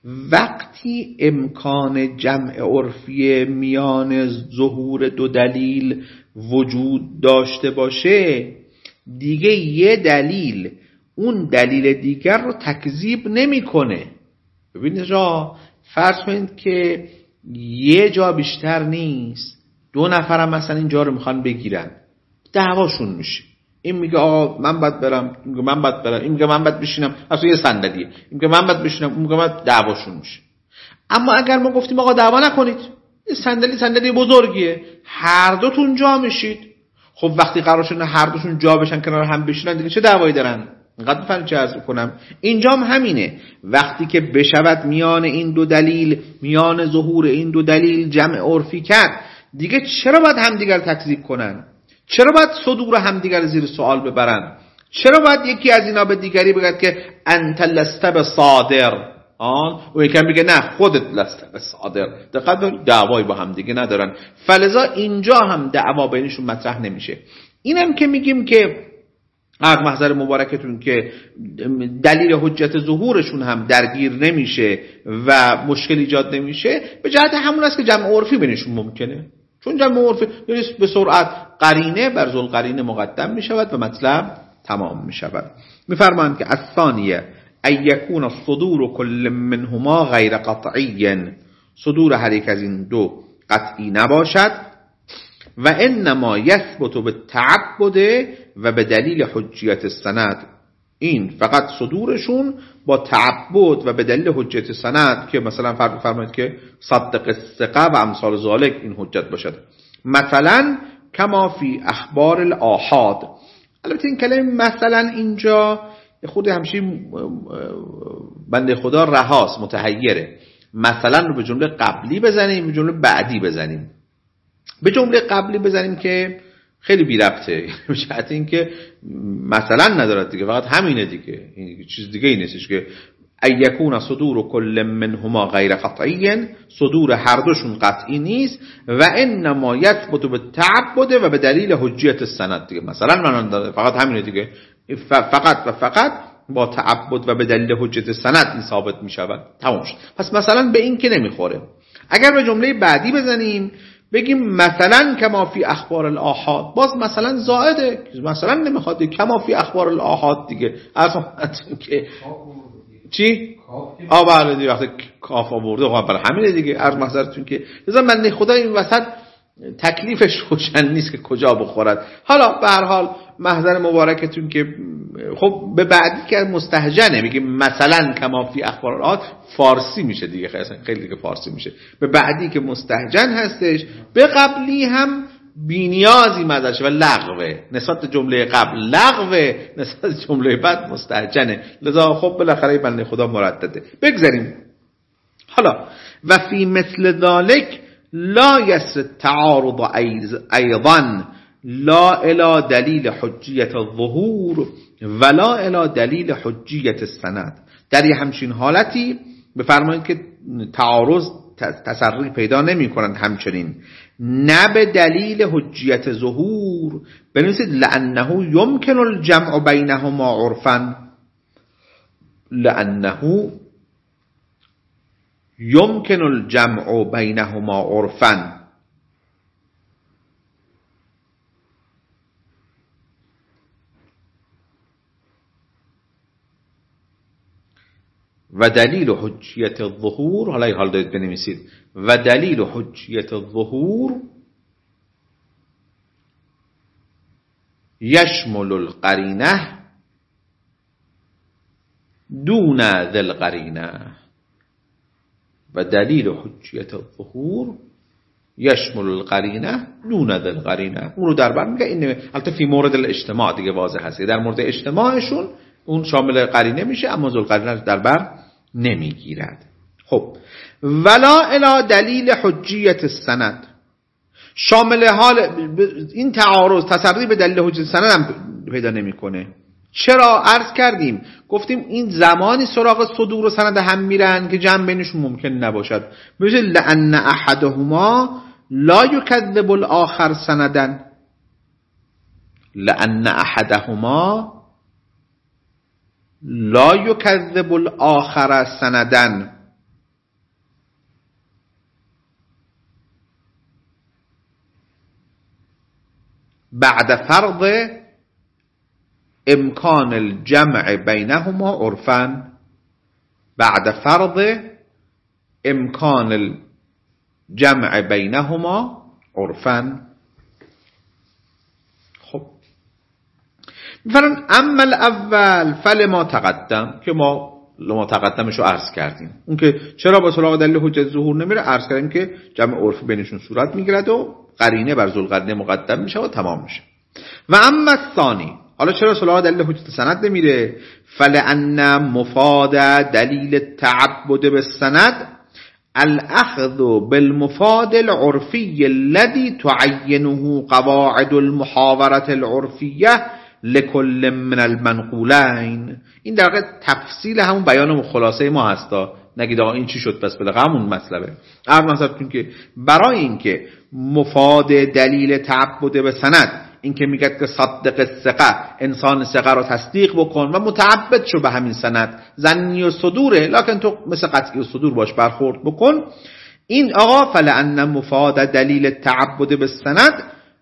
وقتی امکان جمع عرفی میان ظهور دو دلیل وجود داشته باشه، دیگه یه دلیل اون دلیل دیگر رو تکذیب نمیکنه. ببینید جا فرض کنید که یه جا بیشتر نیست، دو نفر هم مثلا اینجا رو میخوان بگیرن، دعواشون میشه. این میگه آقا من باید برم، این میگه من باید برم، این میگه من باید بشینم، اصلا یه صندلیه، این میگه من باید بشینم، اون میگه من، دعواشون میشه. اما اگر ما گفتیم آقا دعوا نکنید، این صندلی بزرگیه، هر دوتون جا میشید، خب وقتی قرار شده هر دوشون جا بشن کنار هم بشینن، دیگه چه دعوایی دارن؟ اینقدر بفرمایید چه عرض کنم. اینجا هم همینه، وقتی که بشود میان این دو دلیل، میان ظهور این دو دلیل جمع عرفی کرد، دیگه چرا باید همدیگر تکذیب کنن؟ چرا باید صدور همدیگر زیر سوال ببرن؟ چرا باید یکی از اینا به دیگری بگه که انت لست بصادر، و یکی میگه نه خودت لست بصادر؟ دقیقاً دعوایی با هم دیگه ندارن. فلذا اینجا هم دعوا بینشون مطرح نمیشه. اینم که میگیم که از محضر مبارکتون که دلیل حجت ظهورشون هم درگیر نمیشه و مشکل ایجاد نمیشه، به جهت همون است که جمع عرفی بینشون ممکنه. چون جمع عرفی به سرعت قرینه بر ذل قرینه مقدم میشود و مطلب تمام میشود. میفرمایند که الثانیه ان یکون الصدور کل منهما غیر قطعی، صدور هر یک از این دو قطعی نباشد، و انما یثبت بالتعبد و به دلیل حجیت السند. این فقط صدورشون با تعبد و به دلیل حجیت سند که مثلا فرض فرمایید که صدق ثقه و امثال ذالک این حجت باشد. مثلا کما فی اخبار الآحاد. البته این کلمه مثلا اینجا خود همچین بنده خدا رهاست، متحیره. مثلا رو به جمله قبلی بزنیم، به جمله بعدی بزنیم. به جمله قبلی بزنیم که خیلی بی ربطه، به جهت این که مثلا ندارد دیگه، فقط همینه دیگه، این چیز دیگه این نیستش که ایکون صدور کل منهما غیر قطعی، صدور هر دوشون قطعی نیست، و انما یثبت بالتعبد و به دلیل حجیت السند دیگه. مثلا من فقط همینه دیگه، فقط با تعبد و به دلیل حجیت السند این ثابت می شود، تمام شد. پس مثلا به این که نمیخوره. اگر به جمله بعدی بزنیم بگیم مثلا کما فی اخبار الآحاد، باز مثلا زائده، مثلا نمیخواد کما فی اخبار الآحاد دیگه، اصلا که چی؟ بله دیگه وقتی کاف آورده برای همینه دیگه. عرض محضرتون که لذا من خدا این وسط تکلیفش روشن نیست که کجا بخورد. حالا به هر حال محضر مبارکتون که خب به بعدی که مستهجنه میگه مثلا کما فی اخبارات فارسی میشه دیگه، خیلی دیگه فارسی میشه. به بعدی که مستهجن هستش، به قبلی هم بی‌نیازی مزشه و لغوه، نسبت جمله قبل لغوه، نسبت جمله بعد مستهجنه. لذا خب بالاخره بنده خدا مردده. بگذاریم. حالا و فی مثل ذالک لا یسر تعارض ایضا لا الی دلیل حجیت الظهور ولا الی دلیل حجیت السند. در یه همچین حالتی بفرمایید که تعارض تسری پیدا نمی کنند، همچنین نه به دلیل حجیت ظهور، بنویسید لانه یمکن الجمع بینهما عرفا، لانه یمکن الجمع بینهما عرفا، و دلیل حجیت الظهور، حالا این حال دارید بنویسید و دلیل حجیت الظهور یشمل القرینه دون ذی القرینه، و دلیل حجیت الظهور یشمل القرینه دون ذی القرینه. اون رو در بر میگه. این البته فی مورد الاجتماع دیگه واضح هست، در مورد اجتماعشون اون شامل قرینه میشه، اما ذی القرینه در بر نمیگیرد. خب ولا الی دلیل حجیت السند، شامل حال این تعارض تسری به دلیل حجیت السند هم پیدا نمیکنه. چرا؟ عرض کردیم گفتیم این زمانی سراغ صدور و سند هم میرن که جمع بینشون ممکن نباشد. مثل لأن احدهما لا یکذب الاخر سندن، لأن احدهما لا یکذب الاخر سندن، بعد فرض امکان الجمع بینهما عرفا، بعد فرض امکان الجمع بینهما عرفا. خب مثلا اما الاول فلما تقدم، که ما لما تقدمشو عرض کردیم، اون که چرا با سراغ دلیل حجت ظهور نمیره، عرض کردیم که جمع عرفی بینشون صورت میگیرد و قرینه بر ذوالقرینه مقدم میشه و تمام میشه. و اما الثانی، حالا چرا سراغ دلیل حجت سند نمیره؟ فلأن مفاد دلیل تعبد بالسند الاخذ بالمفاد العرفی الذي تعینه قواعد المحاورة العرفیه لكل من المنقولین. این در واقع تفصیل همون بیان و خلاصه ما هستا. نگید آقا این چی شد پس بله همون مطلبه. مثلا که برای اینکه مفاد دلیل تعبد به سند، این که میگه که صدق الثقه، انسان ثقه رو تصدیق بکن و متعبد شو به همین سند، ظنی و صدوره لکن تو مثل قطعی و صدور باش برخورد بکن. این آقا فلأن مفاد دلیل تعبد به سند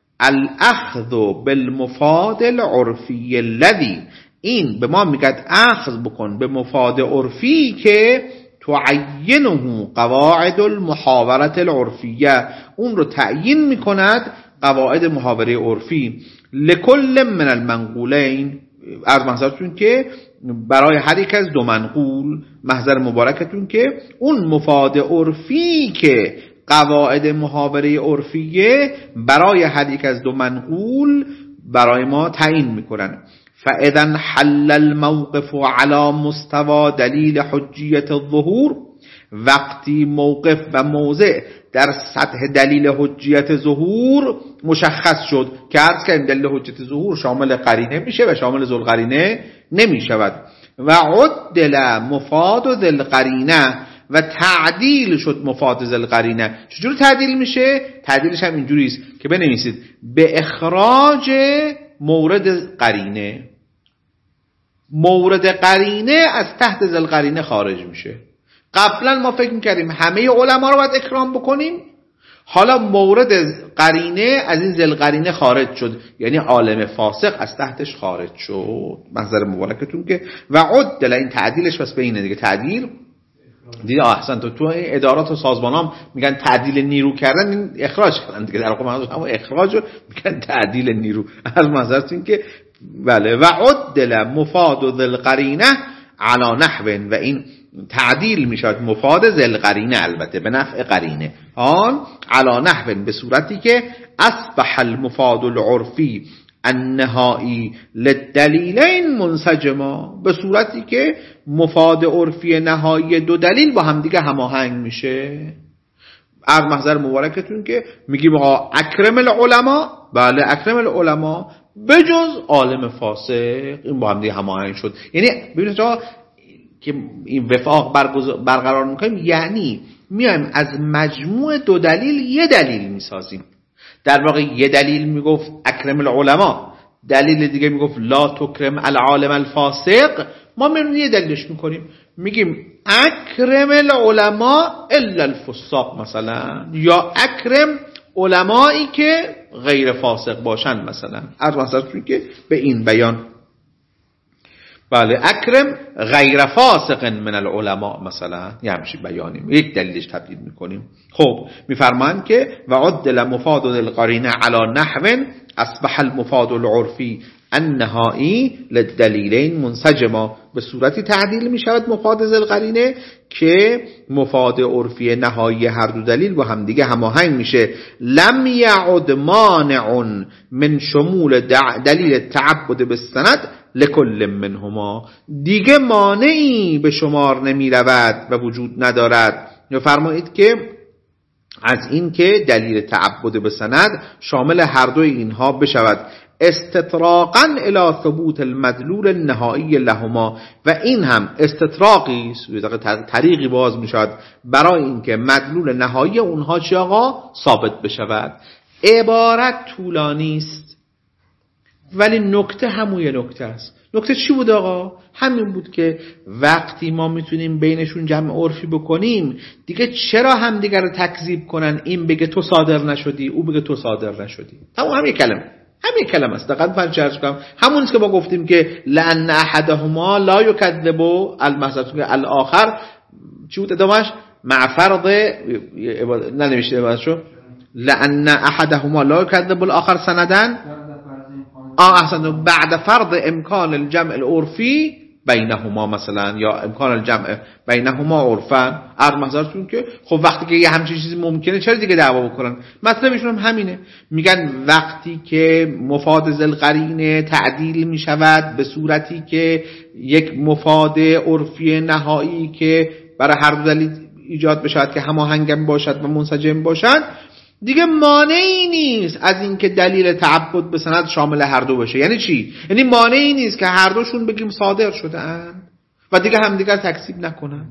الاخذ بالمفاد العرفی الذی، این به ما میگه اخذ بکن به مفاد عرفی که تعینه قواعد المحاورة العرفیه، اون رو تعیین میکند قواعد محاوره عرفی لکل من المنقولین. عرض محضرتون که برای هر یک از دو منقول، محضر مبارکتون که اون مفاد عرفی که قواعد محاوره عرفیه برای هر یک از دو منقول برای ما تعیین میکنن. فاذا حل الموقف على مستوى دلیل حجیت الظهور، وقتی موقف و موضع در سطح دلیل حجیت ظهور مشخص شد که عرض کردیم دلیل حجیت ظهور شامل قرینه میشه و شامل ذوالقرینه نمیشود. و عدل مفاد ذی القرینه، و تعدیل شد مفاد ذی القرینه. چجور تعدیل میشه؟ تعدیلش هم اینجوری است که بنویسید به اخراج مورد قرینه. مورد قرینه از تحت ذی القرینه خارج میشه. قبلا ما فکر میکردیم همه علما رو باید اکرام بکنیم، حالا مورد قرینه از این ذل قرینه خارج شد، یعنی عالم فاسق از تحتش خارج شد. محضر مبارکتون که و عدل، این تعدیلش بس بینه دیگه. تعدیل دیگه احسن تو ادارات و سازمانام میگن تعدیل نیرو کردن، این اخراج کردن دیگه، در واقع منظور همون اخراجو میگن تعدیل نیرو. از منظرتون که بله. و عدل مفاد ذل قرینه علی نحو، و این تعدیل میشد مفاد ذل قرینه، البته به نفع قرینه، آن علی نحو، به صورتی که اصبح المفاد العرفی النهایی للدلیلین منسجما، به صورتی که مفاد عرفی نهایی دو دلیل با هم دیگه هماهنگ میشه. از محضر مبارکتون که میگیم آقا اکرم العلماء، بله اکرم العلماء بجز عالم فاسق، این با هم دیگه هماهنگ شد. یعنی ببینید که این وفاق برقرار میکنیم، یعنی میایم از مجموع دو دلیل یه دلیل میسازیم. در واقع یه دلیل میگفت اکرم العلماء، دلیل دیگه میگفت لا تکرم العالم الفاسق، ما میرون یه دلیلش میکنیم، میگیم اکرم العلماء الا الفساق مثلا، یا اکرم علمایی که غیر فاسق باشن مثلا. از مثلا که به این بیان بله اکرم غیر فاسق من العلماء مثلا، یه همچین بیانیم، یک دلیلش تبدیل میکنیم. خب میفرمایند که و عدل مفاد القرینه علی نحو اصبح المفاد العرفی النهایی للدلیلین منسجما، به صورتی تعدیل میشود مفاد ذل قرینه که مفاد عرفی نهایی هر دو دلیل با هم دیگه هماهنگ میشه. لم یعد مانع من شمول دلیل تعبد بالسند لکل منهما، دیگه مانعی به شمار نمی رود و وجود ندارد. یا فرمایید که از این که دلیل تعبد به سند شامل هر دوی اینها بشود، استطراقا الی ثبوت المدلول النهایی لهما، و این هم استطراقی طریقی باز می شود برای اینکه مدلول نهایی اونها چی آقا ثابت بشود. عبارت طولانی است ولی نکته همون نکته است. نکته چی بود آقا؟ همین بود که وقتی ما میتونیم بینشون جمع عرفی بکنیم، دیگه چرا هم دیگر رو تکذیب کنن، این بگه تو صادر نشدی، او بگه تو صادر نشدی. همین کلمه است. دقیقاً فرض کنم همونیست که ما گفتیم که لأن احدهما لا یکذب المحضرتون که الاخر چی بود ادامهش؟ مع فرض ننوشته باشو لأن احدهما لا یکذب الاخر سندن احسن بعد فرض امکان الجمع العرفی بینهما مثلا، یا امکان الجمع بینهما عرفا. محضرتون که خب وقتی که یه همچین چیزی ممکنه چرا دیگه دعوا بکنن؟ مطلبشون هم همینه، میگن وقتی که مفاد ذل قرینه تعدیل میشود به صورتی که یک مفاد عرفی نهایی که برای هر دو دلیل ایجاد بشود که هماهنگ باشد و منسجم باشد، دیگه مانعی نیست از اینکه دلیل تعبد به سند شامل هر دو بشه. یعنی چی؟ یعنی مانعی نیست که هر دوشون بگیم صادر شدن و دیگه همدیگر تکذیب نکنن.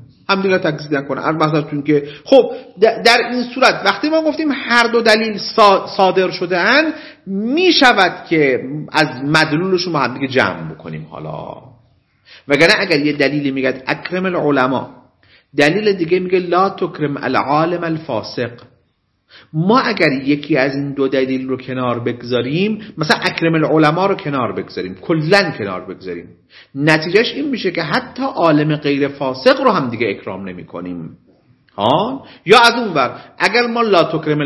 البته که خب در این صورت وقتی ما گفتیم هر دو دلیل صادر شدن، می شود که از مدلولشون با هم دیگه جمع بکنیم. حالا وگرنه اگر یه دلیلی میگه اکرم العلماء، دلیل دیگه میگه لا تکرم العالم الفاسق، ما اگر یکی از این دو دلیل رو کنار بگذاریم، مثلا اکرم العلماء رو کنار بگذاریم، کلن کنار بگذاریم، نتیجهش این میشه که حتی عالم غیر فاسق رو هم دیگه اکرام نمی کنیم. یا از اون ور اگر ما لا تکرم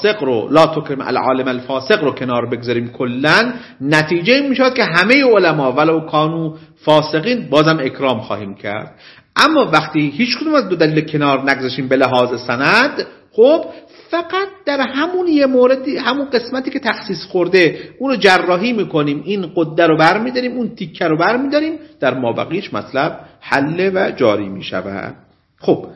العالم الفاسق رو کنار بگذاریم کلن، نتیجه این میشه که همه علما ولو کانوا فاسقین بازم اکرام خواهیم کرد. اما وقتی هیچ کدوم از دو دلیل کنار نگذاشیم به لحاظ سند، خب فقط در همون یه موردی، همون قسمتی که تخصیص خورده اون رو جراحی میکنیم، این قده رو برمیداریم، اون تیکه رو برمیداریم، در مابقیش مطلب حل و جاری میشود. خب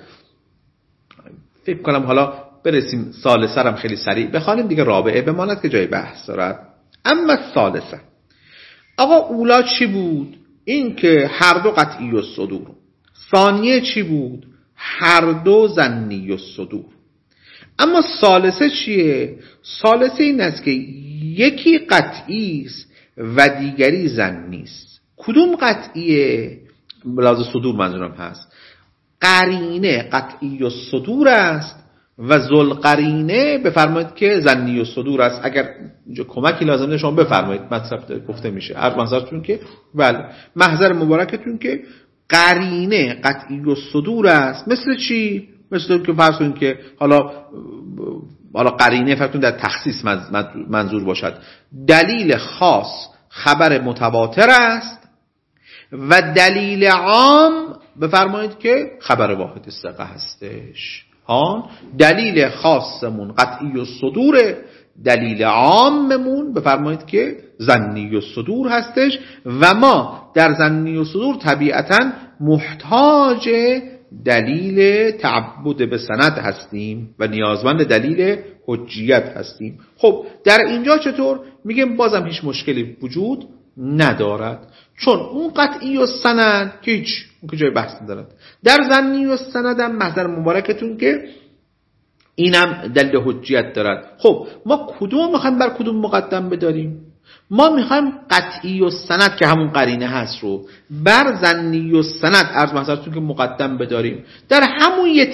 فکر کنم حالا برسیم ثالثه هم خیلی سریع بخوانیم دیگه، رابعه بماند که جای بحث دارد. اما ثالثه آقا اولا چی بود؟ این که هر دو قطعی الصدور. ثانیه چی بود؟ هر دو ظنی الصدور. اما ثالثه چیه؟ ثالثه این است که یکی قطعی است و دیگری ظنی است. کدوم قطعیه؟ لازم صدور منظورم هست. قرینه قطعی الصدور است و ذوالقرینه بفرمایید که ظنی الصدور است. اگر اینجا کمکی لازم شما بفرمایید، مطلب گفته میشه. هر محضرتون که بله، محضر مبارکتون که قرینه قطعی الصدور است. مثل چی؟ مثل که فرض کنید که حالا قرینه فرضتون در تخصیص منظور باشد، دلیل خاص خبر متواتر است و دلیل عام بفرمایید که خبر واحد ثقه هستش. دلیل خاصمون قطعی الصدور، دلیل عاممون بفرمایید که ظنی الصدور هستش و ما در ظنی الصدور طبیعتاً محتاج دلیل تعبد به سند هستیم و نیازمند دلیل حجیت هستیم. خب در اینجا چطور؟ میگم بازم هیچ مشکلی وجود ندارد، چون اون قطعی السند که هیچ اون که جای بحث ندارد. در ظنی السند هم محضر مبارکتون که اینم دلیل حجیت دارد. خب ما کدوم میخوایم بر کدوم مقدم بداریم؟ ما میخوایم قطعی السند که همون قرینه هست رو بر ظنی السند عرض محضرتون که مقدم بداریم. در همون یه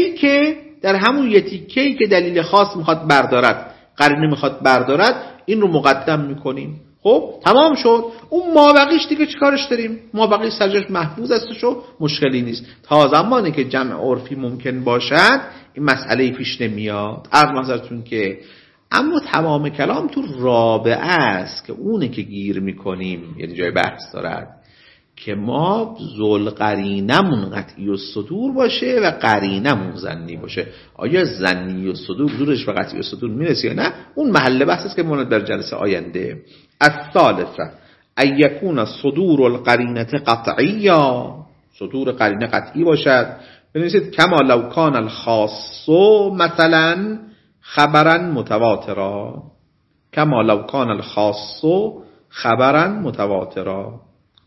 تیکه‌ای که دلیل خاص میخواد بردارد، قرینه میخواد بردارد، این رو مقدم میکنیم. خب تمام شد. اون مابقیش دیگه چیکارش داریم؟ مابقی سرجاش محفوظ استش و مشکلی نیست. تا زمانی که جمع عرفی ممکن باشد این مسئله پیش نمیاد. عرض محضرتون که اما تمام کلام تو رابعه است که اونه که گیر میکنیم، یعنی جای بحث دارد که ما ذوالقرینمون قطعی الصدور باشه و قرینمون ظنی باشه. آیا ظنی الصدور زورش به قطعی الصدور میرسه یا نه؟ اون محل بحث است که ماند در جلسه آینده. الثالثه ان یکون صدور القرینه قطعیا، صدور قرینه قطعی باشد. بنویسید کما لو کان الخاص مثلا خبرا متواترا، کما لو کان الخاص خبرا متواترا.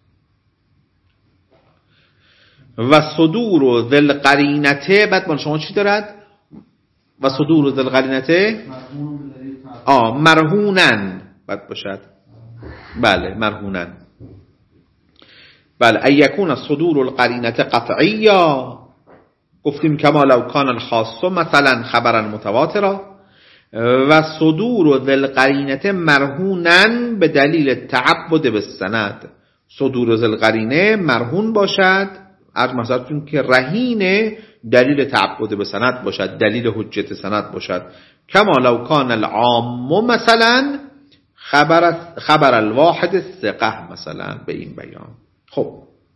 و صدور ذی القرینته، بعد من شما چی دارد؟ و صدور ذی القرینته مرهونن بعد باشد. بله مرهونن. بله ان یکون صدور القرینه قطعیا، گفتیم کما لو کان الخاص مثلا خبرا متواترا و صدور ذی القرینه مرهونن به دلیل تعبد بالسند. صدور ذی القرینه مرهون باشد، عرض مثلا که رهین دلیل تعبد به سند باشد، دلیل حجت سند باشد. کما لو کان العام مثلا خبر الواحد الثقه مثلا، به این بیان. خب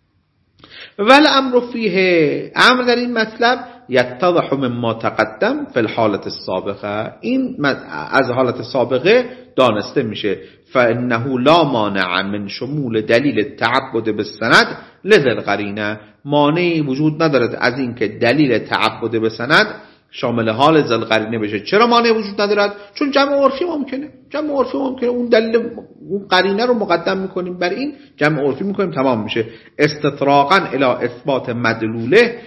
ول امر فیه، امر در این مطلب یتضح مما تقدم فی الحالة السابقه، این از حالت سابقه دانسته میشه. فانه لا مانع من شمول دلیل التعبد بالسند لذی القرینه، مانعی وجود ندارد از این که دلیل تعبد به سند شامل حال ذی القرینه بشه. چرا مانع وجود ندارد؟ چون جمع عرفی ممکنه. اون دلیل اون قرینه رو مقدم میکنیم بر این، جمع عرفی میکنیم، تمام میشه. استطراقا الی اثبات مدلوله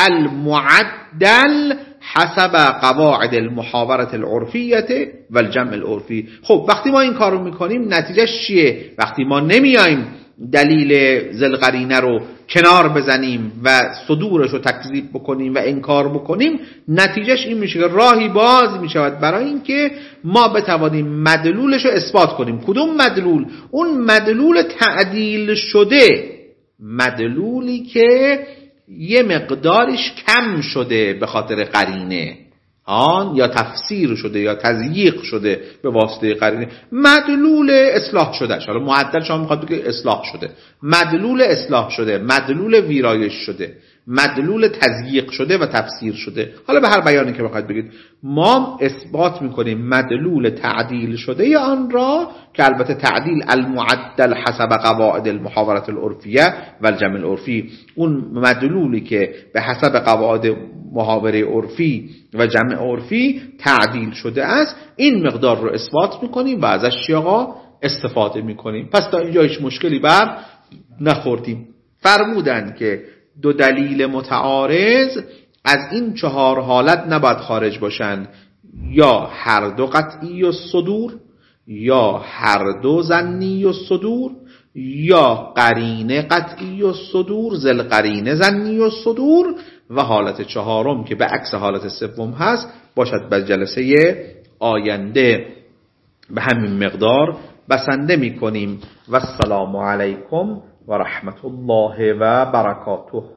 المعدل حسب قواعد المحاورة العرفیه و الجمع العرفی. خب وقتی ما این کارو میکنیم نتیجهش چیه؟ وقتی ما نمیایم دلیل ذی القرینه رو کنار بزنیم و صدورش رو تکذیب بکنیم و انکار بکنیم، نتیجهش این میشه که راهی باز میشود برای اینکه ما بتوانیم مدلولش رو اثبات کنیم. کدوم مدلول؟ اون مدلول تعدیل شده، مدلولی که یه مقدارش کم شده به خاطر قرینه، یا تفسیر شده یا تضییق شده به واسطه قرینه، مدلول اصلاح شده. حالا معدل شما میخواد بگه اصلاح شده، مدلول اصلاح شده، مدلول ویرایش شده، مدلول تضییق شده و تفسیر شده. حالا به هر بیانی که بخواید بگید، ما اثبات میکنیم مدلول تعدیل شده یا آن را، که البته تعدیل المعدل حسب قواعد المحاورة العرفیه و الجمع العرفی، اون مدلولی که به حسب قواعد محاوره عرفی و جمع عرفی تعدیل شده است، این مقدار رو اثبات میکنیم و ازش آقا استفاده میکنیم. پس تا اینجا هیچ مشکلی بر نخوردیم. فرمودن که دو دلیل متعارض از این 4 حالت نباید خارج باشند، یا هر دو قطعی الصدور، یا هر دو ظنی الصدور، یا قرینه قطعی الصدور ذی القرینه ظنی الصدور، و حالت چهارم که به عکس حالت سوم هست باشد به جلسه آینده. به همین مقدار بسنده می کنیم و السلام علیکم و رحمت الله و برکاته.